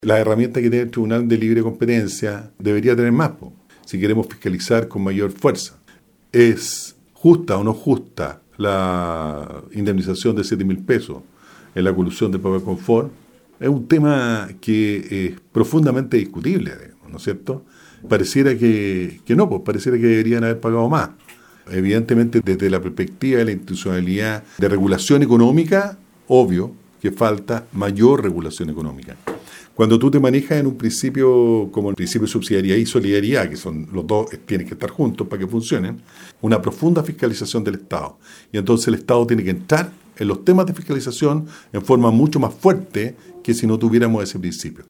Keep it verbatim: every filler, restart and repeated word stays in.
La herramienta que tiene el Tribunal de Libre Competencia debería tener más, po, si queremos fiscalizar con mayor fuerza. ¿Es justa o no justa la indemnización de siete mil pesos en la colusión del papel confort? Es un tema que es profundamente discutible, ¿no es cierto? Pareciera que, que no, pues pareciera que deberían haber pagado más. Evidentemente, desde la perspectiva de la institucionalidad de regulación económica, obvio que falta mayor regulación económica. Cuando tú te manejas en un principio como el principio de subsidiariedad y solidaridad, que son los dos tienen que estar juntos para que funcionen, una profunda fiscalización del Estado. Y entonces el Estado tiene que entrar en los temas de fiscalización en forma mucho más fuerte que si no tuviéramos ese principio.